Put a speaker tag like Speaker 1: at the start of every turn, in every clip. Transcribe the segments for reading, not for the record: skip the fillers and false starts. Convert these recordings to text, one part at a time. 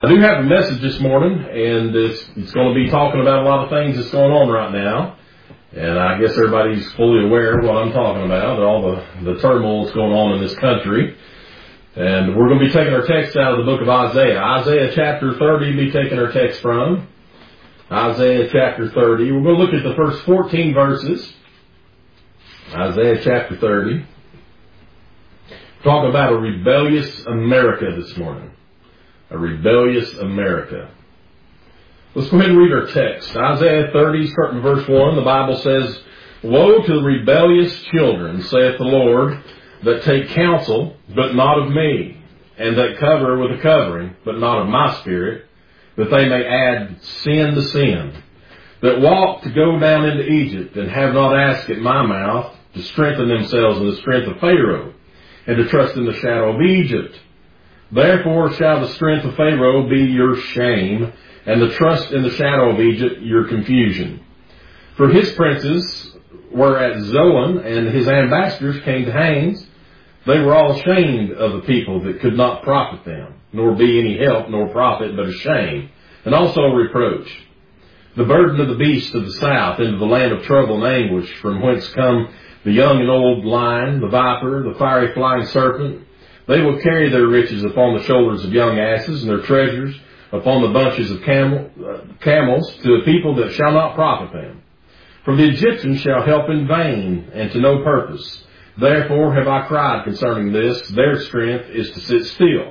Speaker 1: I do have a message this morning, and it's going to be talking about a lot of things that's going on right now. And I guess everybody's fully aware of what I'm talking about, all the turmoil that's going on in this country. And we're going to be taking our text out of the book of Isaiah. Isaiah chapter 30 be taking our text from. Isaiah chapter 30. We're going to look at the first 14 verses. Isaiah chapter 30. Talk about a rebellious America this morning. A rebellious America. Let's go ahead and read our text. Isaiah 30, starting verse 1, the Bible says, "Woe to the rebellious children, saith the Lord, that take counsel, but not of me, and that cover with a covering, but not of my spirit, that they may add sin to sin, that walk to go down into Egypt, and have not asked at my mouth, to strengthen themselves in the strength of Pharaoh, and to trust in the shadow of Egypt. Therefore shall the strength of Pharaoh be your shame, and the trust in the shadow of Egypt your confusion. For his princes were at Zoan, and his ambassadors came to Hanes. They were all ashamed of the people that could not profit them, nor be any help, nor profit, but a shame, and also a reproach. The burden of the beast of the south into the land of trouble and anguish, from whence come the young and old lion, the viper, the fiery flying serpent. They will carry their riches upon the shoulders of young asses, and their treasures upon the bunches of camels, to a people that shall not profit them. For the Egyptians shall help in vain, and to no purpose. Therefore have I cried concerning this, their strength is to sit still.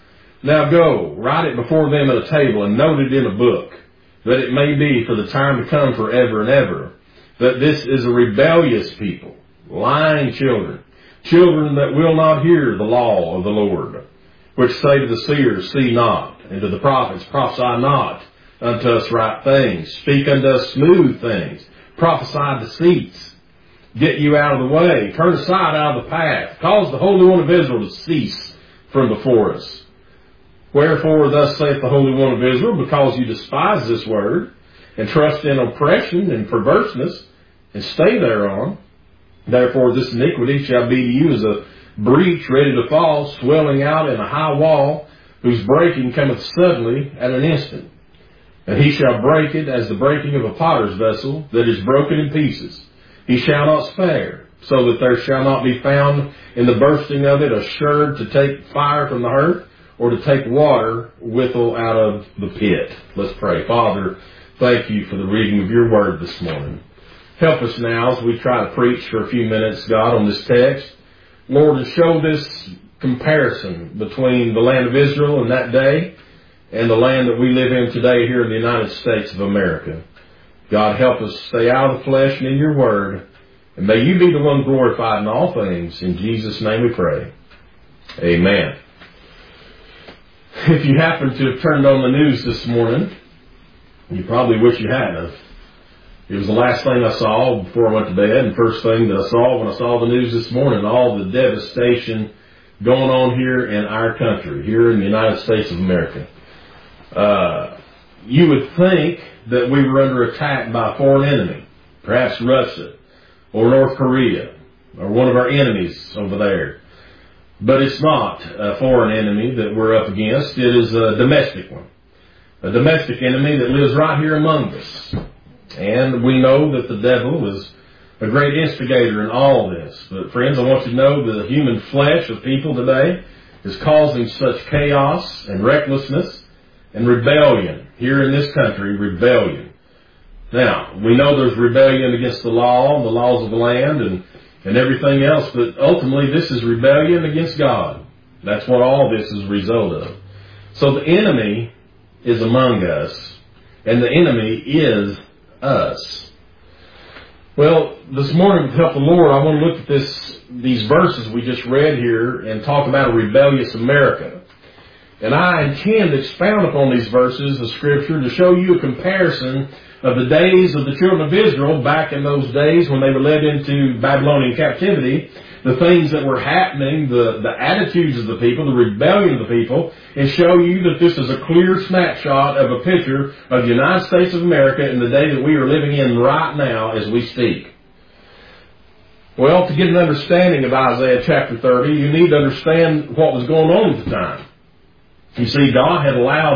Speaker 1: Now go, write it before them at a table, and note it in a book, that it may be for the time to come forever and ever, that this is a rebellious people, lying children, children that will not hear the law of the Lord, which say to the seers, see not, and to the prophets, prophesy not unto us right things, speak unto us smooth things, prophesy deceits, get you out of the way, turn aside out of the path, cause the Holy One of Israel to cease from before us. Wherefore thus saith the Holy One of Israel, because you despise this word, and trust in oppression and perverseness, and stay thereon, therefore this iniquity shall be to you as a breach ready to fall, swelling out in a high wall, whose breaking cometh suddenly at an instant. And he shall break it as the breaking of a potter's vessel, that is broken in pieces. He shall not spare, so that there shall not be found in the bursting of it assured to take fire from the hearth, or to take water withal out of the pit." Let's pray. Father, thank you for the reading of your word this morning. Help us now as we try to preach for a few minutes, God, on this text. Lord, to show this comparison between the land of Israel in that day and the land that we live in today here in the United States of America. God, help us stay out of the flesh and in your word. And may you be the one glorified in all things. In Jesus' name we pray. Amen. If you happen to have turned on the news this morning, you probably wish you hadn't. It was the last thing I saw before I went to bed, and first thing that I saw when I saw the news this morning, all the devastation going on here in our country, here in the United States of America. You would think that we were under attack by a foreign enemy, perhaps Russia or North Korea or one of our enemies over there. But it's not a foreign enemy that we're up against. It is a domestic one. A domestic enemy that lives right here among us. And we know that the devil is a great instigator in all this. But friends, I want you to know the human flesh of people today is causing such chaos and recklessness and rebellion. Here in this country, rebellion. Now, we know there's rebellion against the law and the laws of the land and everything else, but ultimately this is rebellion against God. That's what all this is a result of. So the enemy is among us, and the enemy is us. Well, this morning, with the help of the Lord, I want to look at these verses we just read here and talk about a rebellious America. And I intend to expound upon these verses of Scripture to show you a comparison of the days of the children of Israel back in those days when they were led into Babylonian captivity, the things that were happening, the attitudes of the people, the rebellion of the people, and show you that this is a clear snapshot of a picture of the United States of America in the day that we are living in right now as we speak. Well, to get an understanding of Isaiah chapter 30, you need to understand what was going on at the time. You see, God had allowed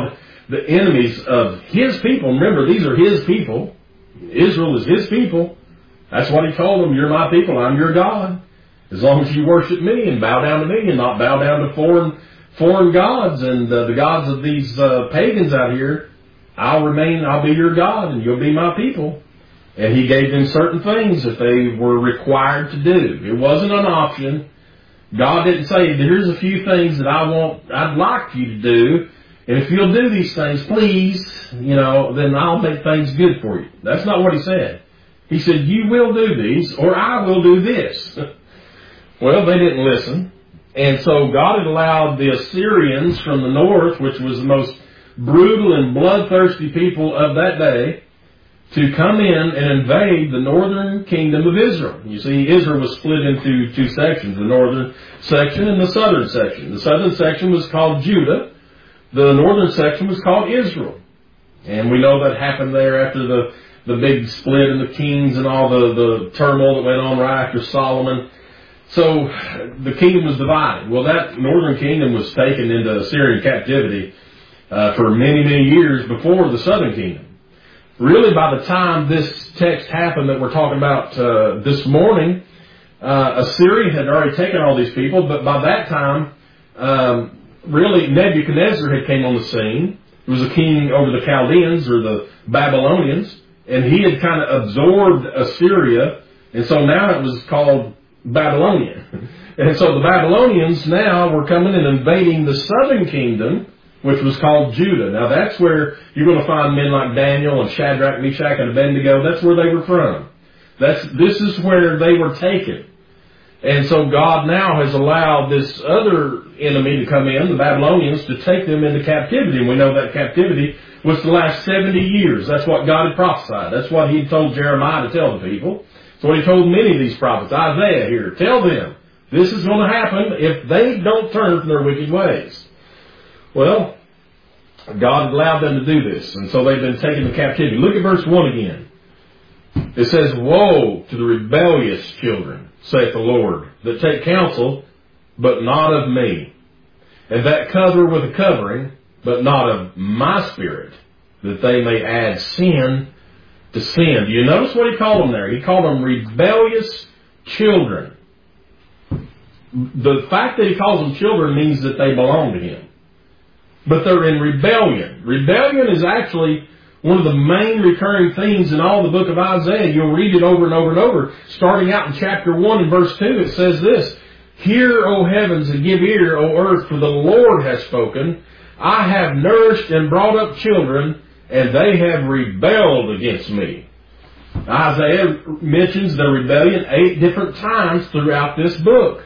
Speaker 1: the enemies of His people. Remember, these are His people. Israel is His people. That's what He told them. You're my people. I'm your God. As long as you worship me and bow down to me and not bow down to foreign gods and the gods of these pagans out here, I'll be your God and you'll be my people. And He gave them certain things that they were required to do. It wasn't an option. God didn't say, here's a few things that I'd like you to do. And if you'll do these things, please, then I'll make things good for you. That's not what He said. He said, you will do these or I will do this. Well, they didn't listen. And so God had allowed the Assyrians from the north, which was the most brutal and bloodthirsty people of that day, to come in and invade the northern kingdom of Israel. You see, Israel was split into two sections, the northern section and the southern section. The southern section was called Judah. The northern section was called Israel. And we know that happened there after the big split and the kings and all the turmoil that went on right after Solomon. So the kingdom was divided. Well, that northern kingdom was taken into Assyrian captivity for many, many years before the southern kingdom. Really, by the time this text happened that we're talking about this morning, Assyria had already taken all these people, but by that time, really Nebuchadnezzar had came on the scene. He was a king over the Chaldeans or the Babylonians, and he had kind of absorbed Assyria, and so now it was called Babylonian. And so the Babylonians now were coming and invading the southern kingdom, which was called Judah. Now that's where you're going to find men like Daniel and Shadrach, Meshach, and Abednego. That's where they were from. This is where they were taken. And so God now has allowed this other enemy to come in, the Babylonians, to take them into captivity. And we know that captivity was to last 70 years. That's what God had prophesied. That's what He told Jeremiah to tell the people. So He told many of these prophets, Isaiah here, tell them, this is going to happen if they don't turn from their wicked ways. Well, God allowed them to do this, and so they've been taken to captivity. Look at verse 1 again. It says, woe to the rebellious children, saith the Lord, that take counsel, but not of me, and that cover with a covering, but not of my spirit, that they may add sin to sin. Do you notice what He called them there? He called them rebellious children. The fact that He calls them children means that they belong to Him. But they're in rebellion. Rebellion is actually one of the main recurring themes in all the book of Isaiah. You'll read it over and over and over. Starting out in chapter 1 and verse 2, it says this, hear, O heavens, and give ear, O earth, for the Lord has spoken. I have nourished and brought up children, and they have rebelled against me. Isaiah mentions the rebellion 8 different times throughout this book.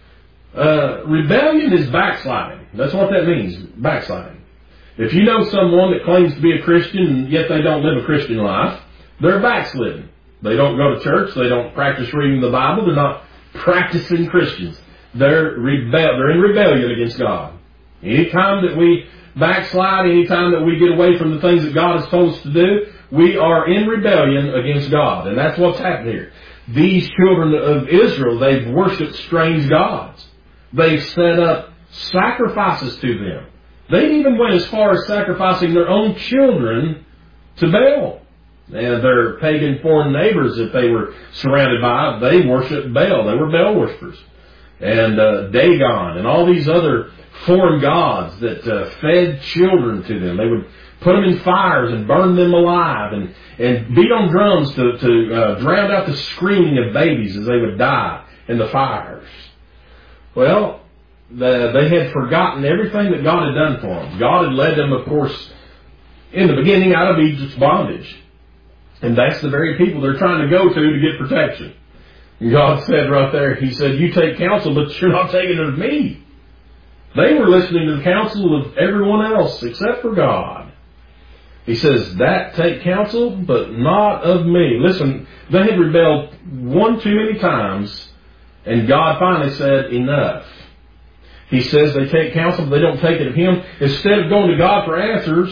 Speaker 1: Rebellion is backsliding. That's what that means, backsliding. If you know someone that claims to be a Christian and yet they don't live a Christian life, they're backslidden. They don't go to church. They don't practice reading the Bible. They're not practicing Christians. They're in rebellion against God. Anytime that we backslide, anytime that we get away from the things that God has told us to do, we are in rebellion against God. And that's what's happened here. These children of Israel, they've worshipped strange gods. They've set up sacrifices to them. They even went as far as sacrificing their own children to Baal. And their pagan foreign neighbors that they were surrounded by, they worshipped Baal. They were Baal worshippers. And Dagon and all these other foreign gods that fed children to them. They would put them in fires and burn them alive and beat on drums to drown out the screaming of babies as they would die in the fires. Well, they had forgotten everything that God had done for them. God had led them, of course, in the beginning out of Egypt's bondage. And that's the very people they're trying to go to get protection. And God said right there, He said, you take counsel, but you're not taking it of me. They were listening to the counsel of everyone else except for God. He says, that take counsel, but not of me. Listen, they had rebelled one too many times, and God finally said, enough. He says they take counsel, but they don't take it of Him. Instead of going to God for answers,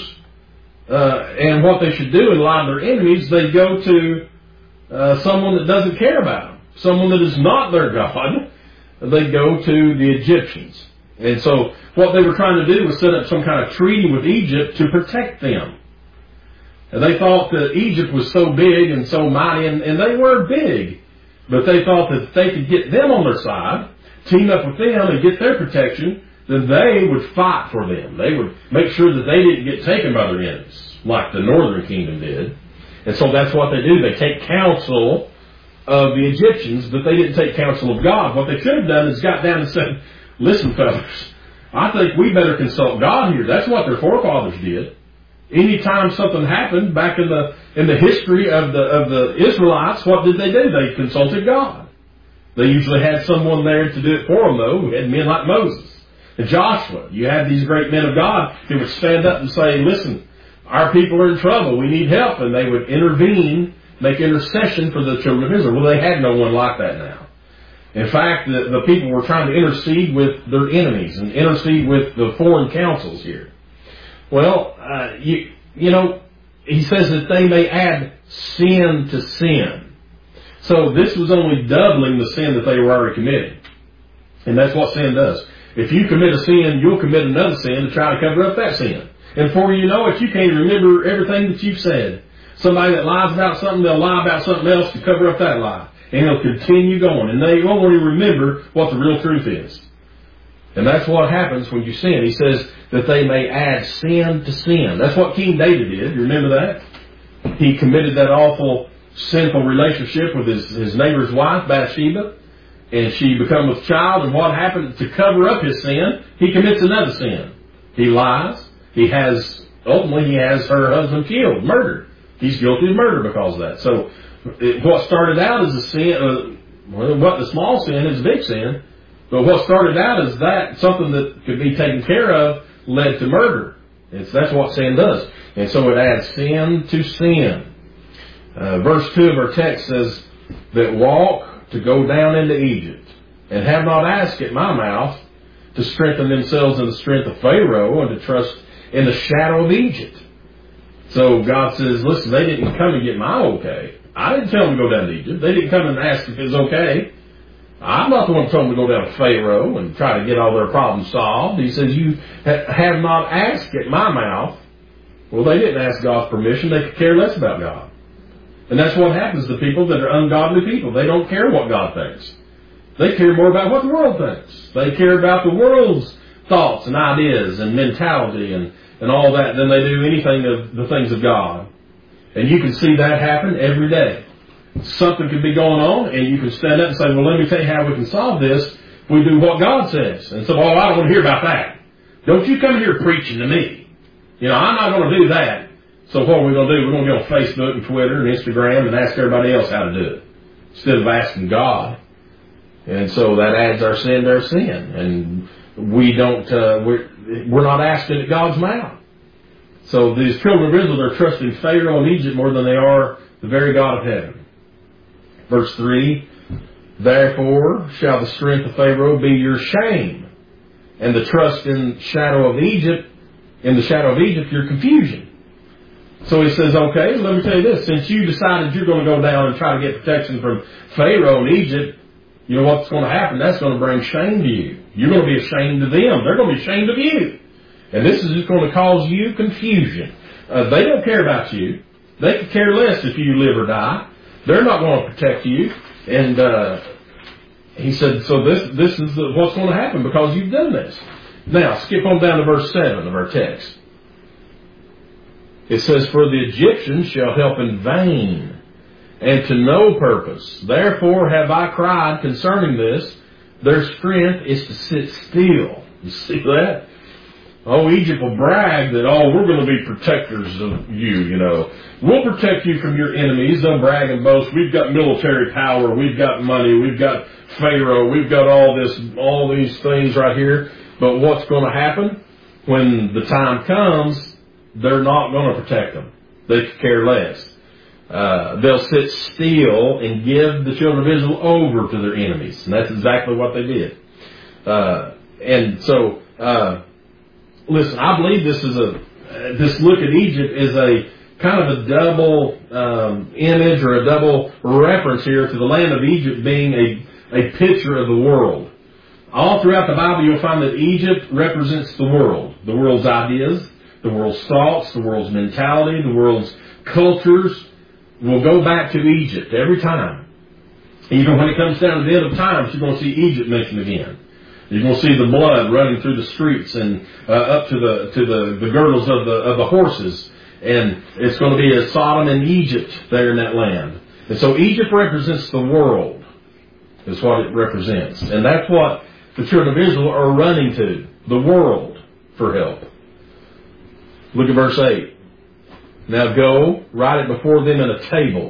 Speaker 1: and what they should do in line of their enemies, they go to someone that doesn't care about them. Someone that is not their God. They go to the Egyptians. And so what they were trying to do was set up some kind of treaty with Egypt to protect them. And they thought that Egypt was so big and so mighty, and they were big. But they thought that if they could get them on their side, team up with them and get their protection, then they would fight for them. They would make sure that they didn't get taken by their enemies, like the northern kingdom did. And so that's what they do. They take counsel of the Egyptians, but they didn't take counsel of God. What they should have done is got down and said, listen, fellas, I think we better consult God here. That's what their forefathers did. Anytime something happened back in the history of the Israelites, what did they do? They consulted God. They usually had someone there to do it for them, though. We had men like Moses and Joshua. You had these great men of God who would stand up and say, listen, our people are in trouble. We need help. And they would intervene, make intercession for the children of Israel. Well, they had no one like that now. In fact, the people were trying to intercede with their enemies and intercede with the foreign councils here. Well, you know, he says that they may add sin to sin. So this was only doubling the sin that they were already committing. And that's what sin does. If you commit a sin, you'll commit another sin to try to cover up that sin. And before you know it, you can't remember everything that you've said. Somebody that lies about something, they'll lie about something else to cover up that lie. And it'll continue going. And they won't even remember what the real truth is. And that's what happens when you sin. He says that they may add sin to sin. That's what King David did. You remember that? He committed that awful sinful relationship with his neighbor's wife, Bathsheba. And she becomes a child. And what happened? To cover up his sin, he commits another sin. He lies. Ultimately he has her husband killed, murdered. He's guilty of murder because of that. So what started out as a sin, what the small sin is a big sin. But what started out as that, something that could be taken care of, led to murder. That's what sin does. And so it adds sin to sin. Verse 2 of our text says, that walk to go down into Egypt, and have not asked at my mouth to strengthen themselves in the strength of Pharaoh, and to trust in the shadow of Egypt. So God says, listen, they didn't come and get my okay. I didn't tell them to go down to Egypt. They didn't come and ask if it was okay. I'm not the one who told them to go down to Pharaoh and try to get all their problems solved. He says, you have not asked at my mouth. Well, they didn't ask God's permission. They could care less about God. And that's what happens to people that are ungodly people. They don't care what God thinks. They care more about what the world thinks. They care about the world's thoughts and ideas and mentality and all that than they do anything of the things of God. And you can see that happen every day. Something could be going on, and you can stand up and say, well, let me tell you how we can solve this. We do what God says. And so, I don't want to hear about that. Don't you come here preaching to me. You know, I'm not going to do that. So what are we going to do? We're going to go on Facebook and Twitter and Instagram and ask everybody else how to do it, instead of asking God. And so that adds our sin to our sin. And we don't, we're not asking at God's mouth. So these children of Israel are trusting Pharaoh and Egypt more than they are the very God of heaven. Verse 3, therefore shall the strength of Pharaoh be your shame, and the trust in the shadow of Egypt, your confusion. So he says, okay, let me tell you this. Since you decided you're going to go down and try to get protection from Pharaoh and Egypt, you know what's going to happen? That's going to bring shame to you. You're going to be ashamed of them. They're going to be ashamed of you. And this is just going to cause you confusion. They don't care about you. They could care less if you live or die. They're not going to protect you. And he said, so this is what's going to happen because you've done this. Now, skip on down to verse 7 of our text. It says, for the Egyptians shall help in vain, and to no purpose. Therefore have I cried concerning this. Their strength is to sit still. You see that? Oh, Egypt will brag that, we're going to be protectors of you, you know. We'll protect you from your enemies. They'll brag and boast. We've got military power. We've got money. We've got Pharaoh. We've got all these things right here. But what's going to happen? When the time comes, they're not going to protect them. They could care less. They'll sit still and give the children of Israel over to their enemies. And that's exactly what they did. And so, listen, I believe this look at Egypt is a kind of a double image or a double reference here to the land of Egypt being a picture of the world. All throughout the Bible, you'll find that Egypt represents the world's ideas, the world's thoughts, the world's mentality, the world's cultures will go back to Egypt every time. Even when it comes down to the end of times, you're going to see Egypt mentioned again. You're going to see the blood running through the streets and up to the girdles of the horses, and it's going to be a Sodom and Egypt there in that land. And so Egypt represents the world, is what it represents, and that's what the children of Israel are running to, the world, for help. Look at verse 8. Now go, write it before them in a table,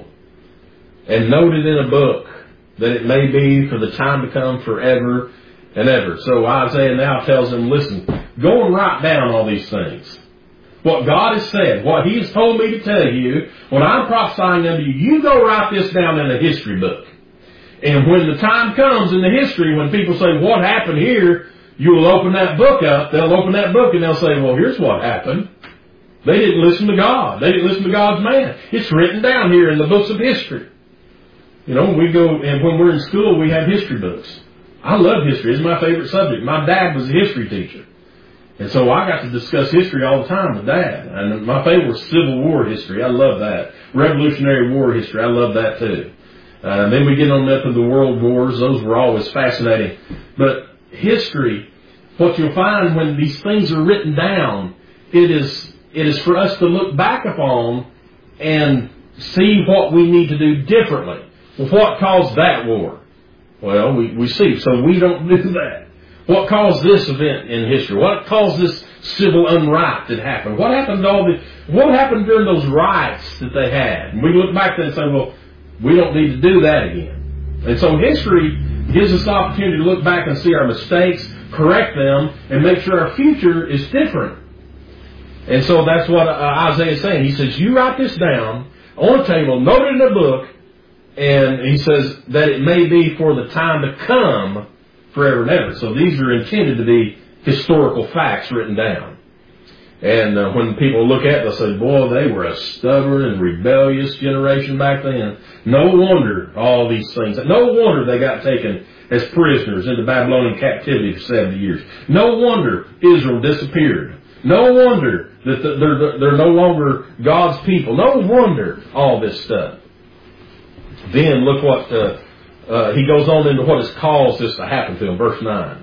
Speaker 1: and note it in a book, that it may be for the time to come forever and ever. So Isaiah now tells them, listen, go and write down all these things. What God has said, what He has told me to tell you, when I'm prophesying unto you, you go write this down in a history book. And when the time comes in the history, when people say, what happened here, you'll open that book up. They'll open that book and they'll say, well, here's what happened. They didn't listen to God. They didn't listen to God's man. It's written down here in the books of history. You know, we go, and when we're in school, we have history books. I love history. It's my favorite subject. My dad was a history teacher. And so I got to discuss history all the time with Dad. And my favorite was Civil War history. I love that. Revolutionary War history. I love that too. Then we get on up to the World Wars. Those were always fascinating. But history, what you'll find when these things are written down, it is for us to look back upon and see what we need to do differently. Well, what caused that war? Well, we see. So we don't do that. What caused this event in history? What caused this civil unright that happened? What happened to what happened during those riots that they had? And we look back then and say, well, we don't need to do that again. And so history gives us the opportunity to look back and see our mistakes, correct them, and make sure our future is different. And so that's what Isaiah is saying. He says, you write this down on a table, note it in a book, and he says that it may be for the time to come forever and ever. So these are intended to be historical facts written down. And when people look at it, they'll say, boy, they were a stubborn and rebellious generation back then. No wonder all these things. No wonder they got taken as prisoners into Babylonian captivity for 70 years. No wonder Israel disappeared. No wonder that they're no longer God's people. No wonder all this stuff. Then look what he goes on into what has caused this to happen to him. Verse 9.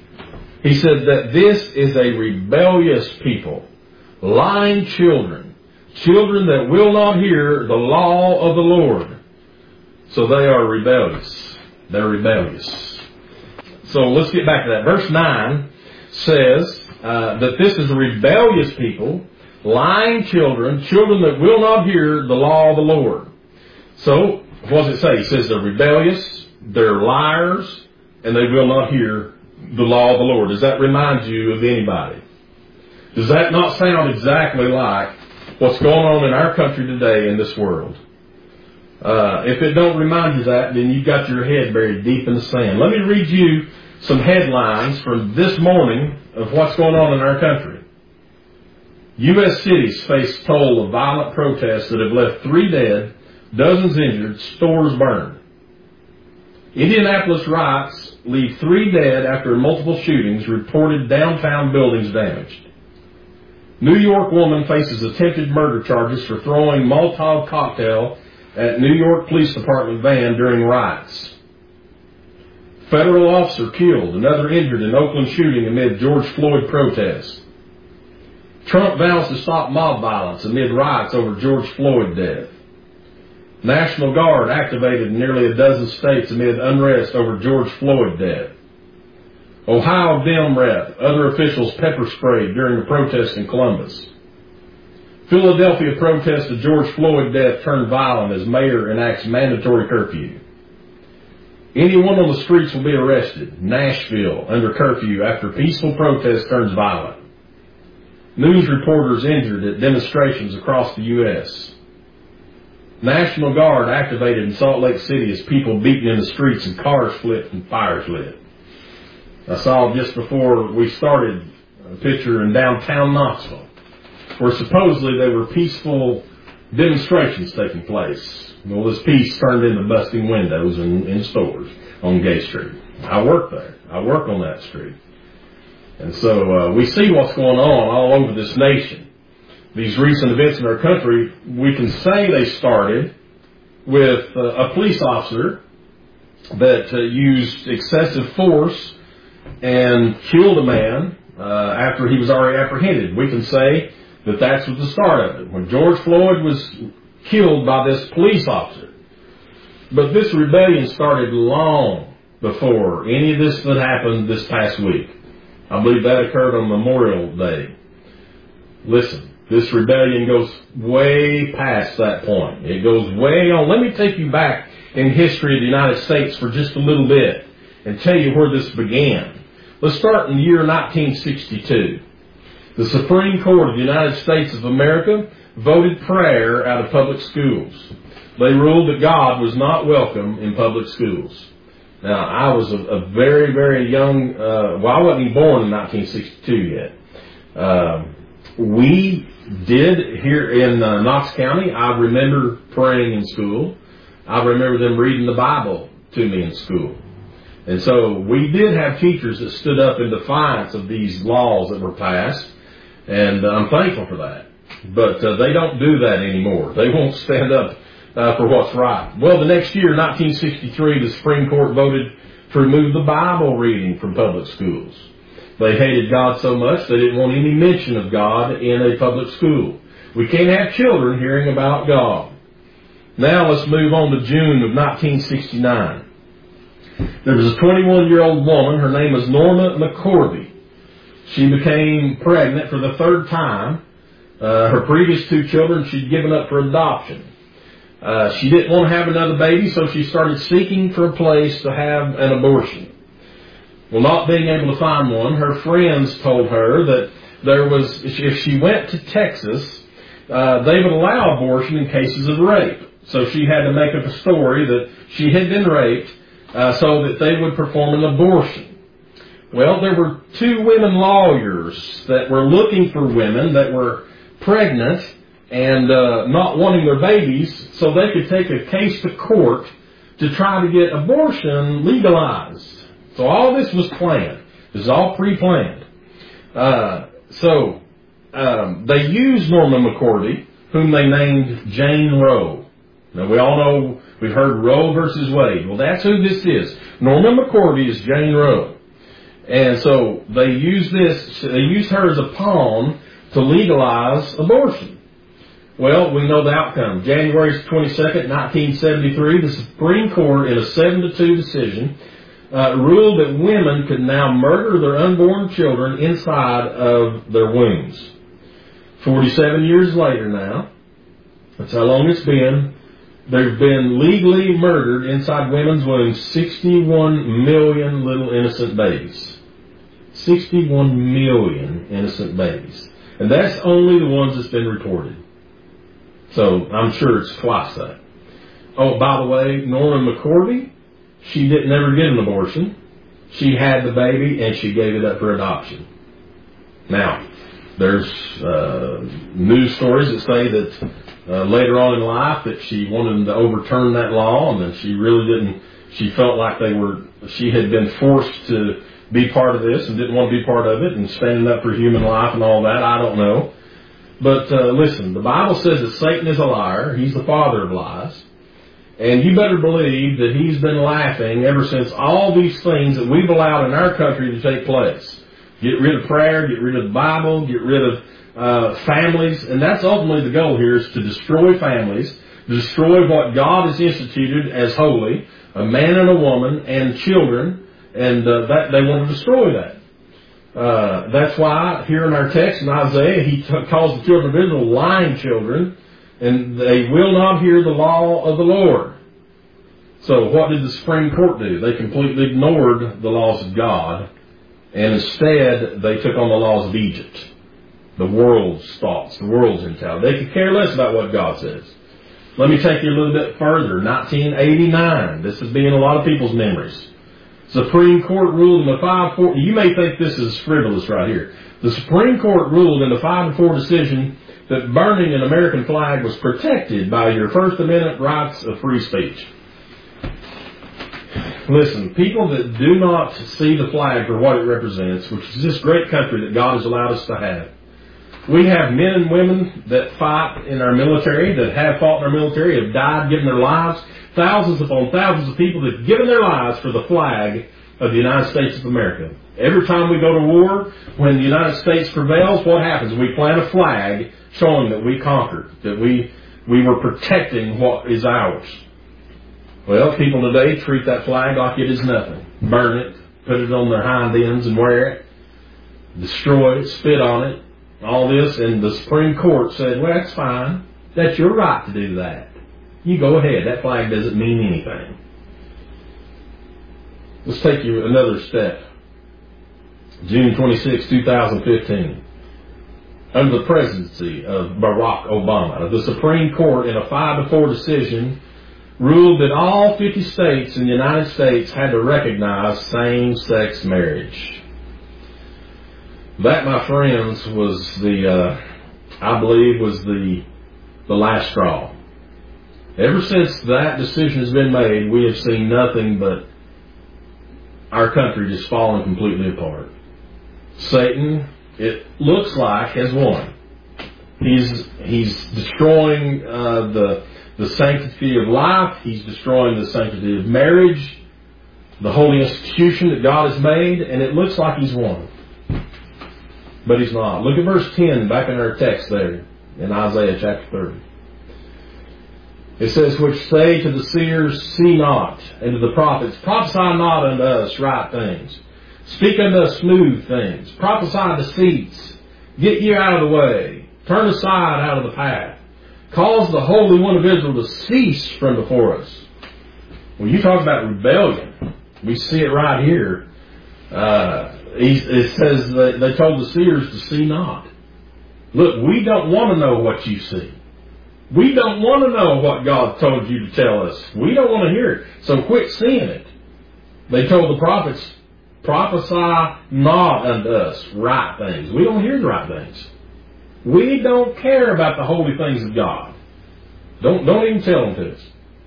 Speaker 1: He said that this is a rebellious people, lying children, children that will not hear the law of the Lord. So they are rebellious. They're rebellious. So let's get back to that. Verse 9 says that this is a rebellious people, lying children, children that will not hear the law of the Lord. So what does it say? He says they're rebellious, they're liars, and they will not hear the law of the Lord. Does that remind you of anybody? Does that not sound exactly like what's going on in our country today in this world? If it don't remind you of that, then you've got your head buried deep in the sand. Let me read you some headlines from this morning of what's going on in our country. U.S. cities face toll of violent protests that have left 3 dead, dozens injured, stores burned. Indianapolis riots leave 3 dead after multiple shootings, reported downtown buildings damaged. New York woman faces attempted murder charges for throwing Molotov cocktail at New York Police Department van during riots. Federal officer killed, another injured in Oakland shooting amid George Floyd protests. Trump vows to stop mob violence amid riots over George Floyd death. National Guard activated in nearly a dozen states amid unrest over George Floyd death. Ohio Dem Rep, other officials pepper sprayed during the protests in Columbus. Philadelphia protest of George Floyd death turned violent as mayor enacts mandatory curfew. Anyone on the streets will be arrested. Nashville under curfew after peaceful protest turns violent. News reporters injured at demonstrations across the U.S. National Guard activated in Salt Lake City as people beaten in the streets and cars flipped and fires lit. I saw just before we started a picture in downtown Knoxville where supposedly there were peaceful demonstrations taking place. Well, this peace turned into busting windows in stores. on Gay Street. I work there. I work on that street. And so we see what's going on all over this nation. These recent events in our country, we can say they started with a police officer that used excessive force and killed a man after he was already apprehended. We can say that that's what the start of it, when George Floyd was killed by this police officer. But this rebellion started long before any of this that happened this past week. I believe that occurred on Memorial Day. Listen, this rebellion goes way past that point. It goes way on. Let me take you back in history of the United States for just a little bit and tell you where this began. Let's start in the year 1962. The Supreme Court of the United States of America voted prayer out of public schools. They ruled that God was not welcome in public schools. Now, I was a very, very young, I wasn't even born in 1962 yet. We did here in Knox County. I remember praying in school. I remember them reading the Bible to me in school. And so we did have teachers that stood up in defiance of these laws that were passed. And I'm thankful for that. But they don't do that anymore. They won't stand up for what's right. Well, the next year, 1963, the Supreme Court voted to remove the Bible reading from public schools. They hated God so much they didn't want any mention of God in a public school. We can't have children hearing about God. Now let's move on to June of 1969. There was a 21-year-old woman. Her name was Norma McCorvey. She became pregnant for the third time. Her previous two children she'd given up for adoption. She didn't want to have another baby, so she started seeking for a place to have an abortion. Well, not being able to find one, her friends told her that if she went to Texas, they would allow abortion in cases of rape. So she had to make up a story that she had been raped so that they would perform an abortion. Well, there were two women lawyers that were looking for women that were pregnant and not wanting their babies so they could take a case to court to try to get abortion legalized. So all this was planned. This is all pre-planned. They used Norma McCorvey, whom they named Jane Roe. Now we all know, we've heard Roe versus Wade. Well, that's who this is. Norma McCorvey is Jane Roe. And so they used her as a pawn to legalize abortion. Well, we know the outcome. January 22nd, 1973, the Supreme Court, in a 7-2 decision, ruled that women could now murder their unborn children inside of their wombs. 47 years later now, that's how long it's been, there've been legally murdered inside women's wombs 61 million little innocent babies. 61 million innocent babies. And that's only the ones that's been reported. So I'm sure it's twice that. Oh, by the way, Norma McCorvey, she didn't ever get an abortion. She had the baby and she gave it up for adoption. Now, there's news stories that say that later on in life that she wanted to overturn that law and that she really didn't. She felt like she had been forced to be part of this and didn't want to be part of it and standing up for human life and all that. I don't know. But listen, the Bible says that Satan is a liar. He's the father of lies. And you better believe that he's been laughing ever since all these things that we've allowed in our country to take place. Get rid of prayer, get rid of the Bible, get rid of families. And that's ultimately the goal here, is to destroy families, to destroy what God has instituted as holy, a man and a woman and children, and that they want to destroy that. That's why here in our text in Isaiah, he calls the children of Israel lying children, and they will not hear the law of the Lord. So what did the Supreme Court do? They completely ignored the laws of God, and instead they took on the laws of Egypt, the world's thoughts, the world's mentality. They could care less about what God says. Let me take you a little bit further. 1989. This is being a lot of people's memories. Supreme Court ruled in the 5-4. You may think this is frivolous right here. The Supreme Court ruled in the 5-4 decision that burning an American flag was protected by your First Amendment rights of free speech. Listen, people that do not see the flag for what it represents, which is this great country that God has allowed us to have. We have men and women that fight in our military, that have fought in our military, have died, given their lives. Thousands upon thousands of people that have given their lives for the flag of the United States of America. Every time we go to war, when the United States prevails, what happens? We plant a flag showing that we conquered, that we were protecting what is ours. Well, people today treat that flag like it is nothing. Burn it, put it on their hind ends and wear it, destroy it, spit on it, all this. And the Supreme Court said, well, that's fine. That's your right to do that. You go ahead. That flag doesn't mean anything. Let's take you another step. June 26, 2015. Under the presidency of Barack Obama, the Supreme Court, in a 5-4 decision, ruled that all 50 states in the United States had to recognize same-sex marriage. That, my friends, was I believe, was the last straw. Ever since that decision has been made, we have seen nothing but our country just falling completely apart. Satan, it looks like, has won. He's destroying the sanctity of life. He's destroying the sanctity of marriage, the holy institution that God has made, and it looks like he's won. But he's not. Look at verse 10 back in our text there in Isaiah chapter 30. It says, which say to the seers, see not, and to the prophets, prophesy not unto us right things. Speak unto us smooth things. Prophesy deceits. Get you out of the way. Turn aside out of the path. Cause the Holy One of Israel to cease from before us. When you talk about rebellion, we see it right here. It says that they told the seers to see not. Look, we don't want to know what you see. We don't want to know what God told you to tell us. We don't want to hear it. So quit seeing it. They told the prophets, prophesy not unto us right things. We don't hear the right things. We don't care about the holy things of God. Don't even tell them to us.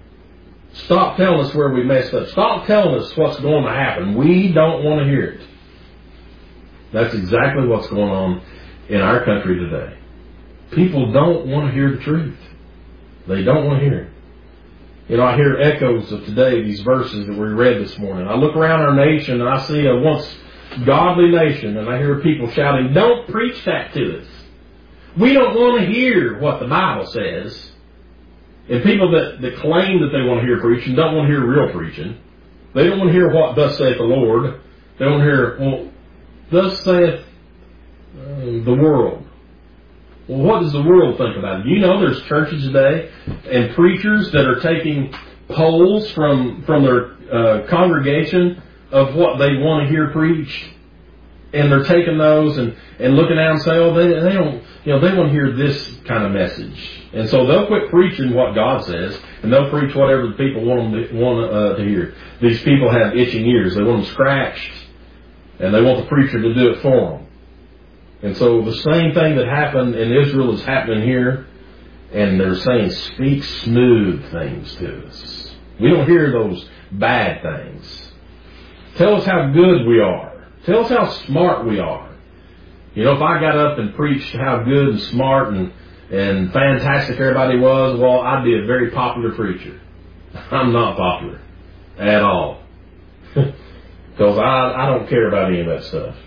Speaker 1: Stop telling us where we messed up. Stop telling us what's going to happen. We don't want to hear it. That's exactly what's going on in our country today. People don't want to hear the truth. They don't want to hear it. You know, I hear echoes of today, these verses that we read this morning. I look around our nation and I see a once godly nation, and I hear people shouting, don't preach that to us. We don't want to hear what the Bible says. And people that claim that they want to hear preaching don't want to hear real preaching. They don't want to hear what thus saith the Lord. They want to hear, well, thus saith the world. Well, what does the world think about it? You know, there's churches today and preachers that are taking polls from their congregation of what they want to hear preached, and they're taking those and looking at them and say, oh, they don't, they want to hear this kind of message, and so they'll quit preaching what God says, and they'll preach whatever the people want to hear. These people have itching ears; they want them scratched, and they want the preacher to do it for them. And so the same thing that happened in Israel is happening here. And they're saying, speak smooth things to us. We don't hear those bad things. Tell us how good we are. Tell us how smart we are. You know, if I got up and preached how good and smart and fantastic everybody was, well, I'd be a very popular preacher. I'm not popular at all. Because I don't care about any of that stuff.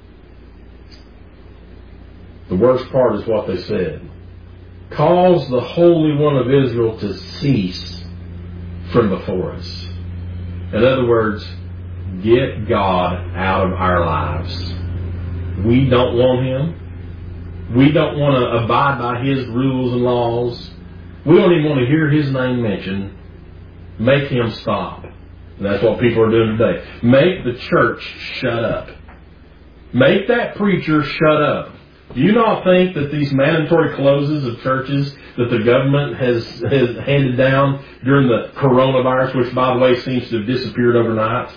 Speaker 1: The worst part is what they said. Cause the Holy One of Israel to cease from before us. In other words, get God out of our lives. We don't want Him. We don't want to abide by His rules and laws. We don't even want to hear His name mentioned. Make Him stop. And that's what people are doing today. Make the church shut up. Make that preacher shut up. Do you not think that these mandatory closes of churches that the government has handed down during the coronavirus, which, by the way, seems to have disappeared overnight?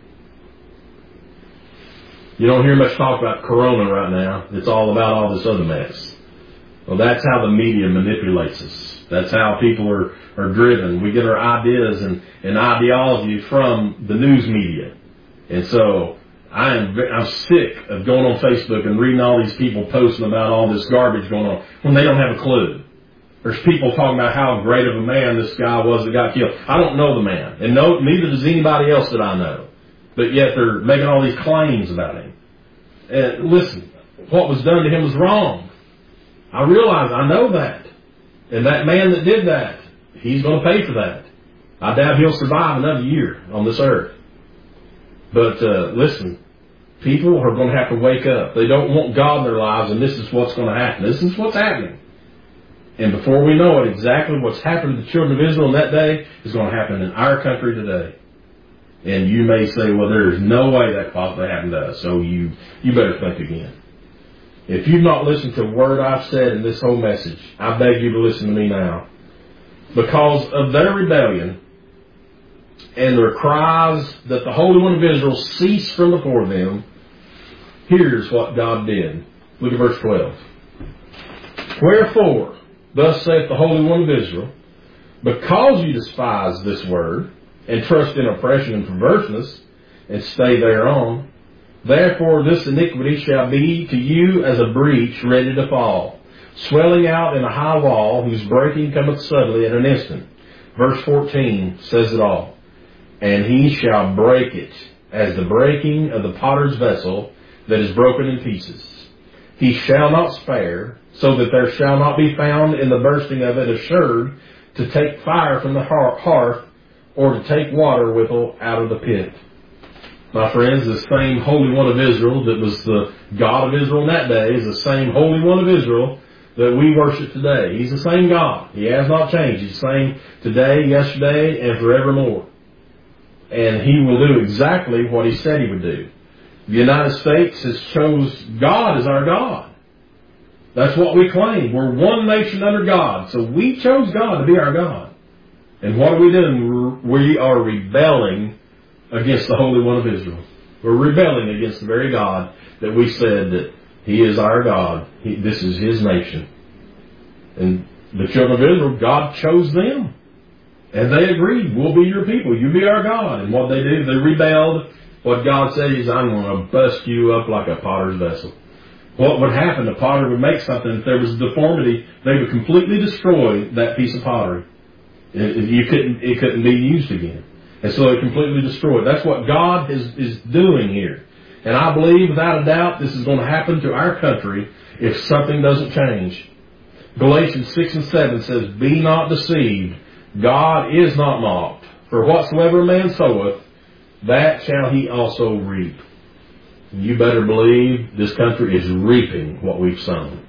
Speaker 1: You don't hear much talk about corona right now. It's all about all this other mess. Well, that's how the media manipulates us. That's how people are driven. We get our ideas and ideology from the news media. And so I'm sick of going on Facebook and reading all these people posting about all this garbage going on when they don't have a clue. There's people talking about how great of a man this guy was that got killed. I don't know the man, and neither does anybody else that I know. But yet they're making all these claims about him. And listen, what was done to him was wrong. I realize, I know that. And that man that did that, he's going to pay for that. I doubt he'll survive another year on this earth. But listen, people are going to have to wake up. They don't want God in their lives, and this is what's going to happen. This is what's happening. And before we know it, exactly what's happened to the children of Israel in that day is going to happen in our country today. And you may say, well, there is no way that could possibly happen to us. So you better think again. If you've not listened to a word I've said in this whole message, I beg you to listen to me now. Because of their rebellion and their cries that the Holy One of Israel cease from before them, here's what God did. Look at verse 12. Wherefore, thus saith the Holy One of Israel, because you despise this word, and trust in oppression and perverseness, and stay thereon, therefore this iniquity shall be to you as a breach ready to fall, swelling out in a high wall, whose breaking cometh suddenly at an instant. Verse 14 says it all. And he shall break it as the breaking of the potter's vessel that is broken in pieces. He shall not spare, so that there shall not be found in the bursting of it assured to take fire from the hearth, or to take water withal out of the pit. My friends, the same Holy One of Israel that was the God of Israel in that day is the same Holy One of Israel that we worship today. He's the same God. He has not changed. He's the same today, yesterday, and forevermore. And He will do exactly what He said He would do. The United States has chose God as our God. That's what we claim. We're one nation under God. So we chose God to be our God. And what are we doing? We are rebelling against the Holy One of Israel. We're rebelling against the very God that we said that He is our God. This is His nation. And the children of Israel, God chose them. And they agreed, we'll be your people. You be our God. And what they do, they rebelled. What God said is, I'm going to bust you up like a potter's vessel. What would happen? The potter would make something. If there was a deformity, they would completely destroy that piece of pottery. It couldn't be used again. And so they completely destroyed. That's what God is doing here. And I believe without a doubt this is going to happen to our country if something doesn't change. Galatians 6 and 7 says, Be not deceived. God is not mocked. For whatsoever a man soweth, that shall he also reap. You better believe this country is reaping what we've sown.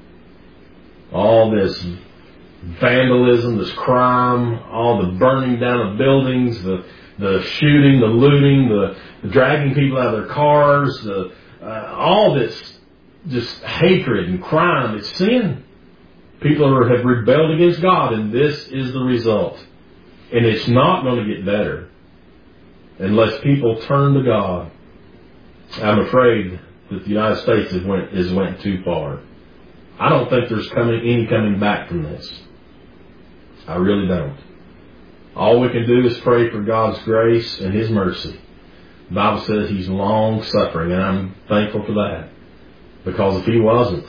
Speaker 1: All this vandalism, this crime, all the burning down of buildings, the shooting, the looting, the dragging people out of their cars, all this just hatred and crime. It's sin. People have rebelled against God, and this is the result. And it's not going to get better unless people turn to God. I'm afraid that the United States has went too far. I don't think there's any coming back from this. I really don't. All we can do is pray for God's grace and His mercy. The Bible says He's long suffering, and I'm thankful for that. Because if He wasn't,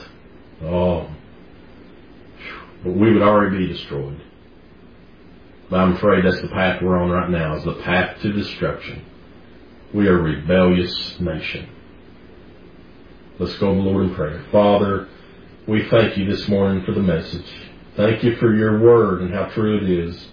Speaker 1: but we would already be destroyed. But I'm afraid that's the path we're on right now, is the path to destruction. We are a rebellious nation. Let's go to the Lord in prayer. Father, we thank You this morning for the message. Thank You for Your word and how true it is.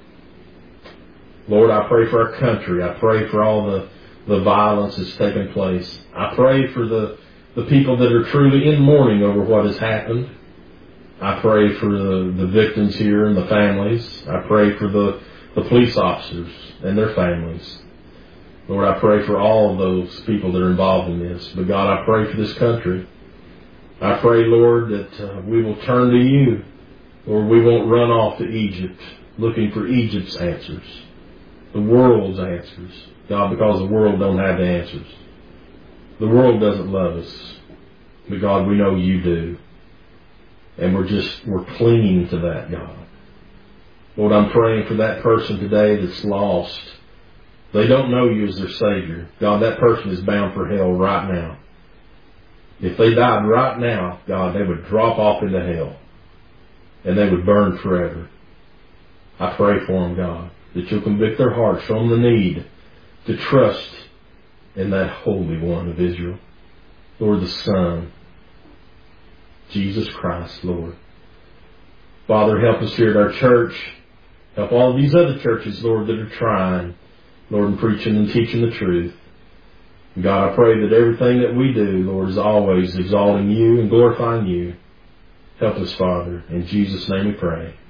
Speaker 1: Lord, I pray for our country. I pray for all the violence that's taken place. I pray for the people that are truly in mourning over what has happened. I pray for the victims here and the families. I pray for the police officers and their families. Lord, I pray for all of those people that are involved in this. But God, I pray for this country. I pray, Lord, that we will turn to You. Lord, we won't run off to Egypt looking for Egypt's answers, the world's answers. God, because the world don't have the answers. The world doesn't love us. But God, we know You do. And we're clinging to that, God. Lord, I'm praying for that person today that's lost. They don't know you as their Savior. God, that person is bound for hell right now. If they died right now, God, they would drop off into hell. And they would burn forever. I pray for them, God, that you'll convict their hearts, show them the need to trust in that Holy One of Israel. Lord, the Son, Jesus Christ, Lord. Father, help us here at our church. Help all of these other churches, Lord, that are trying, Lord, in preaching and teaching the truth. And God, I pray that everything that we do, Lord, is always exalting you and glorifying you. Help us, Father. In Jesus' name we pray.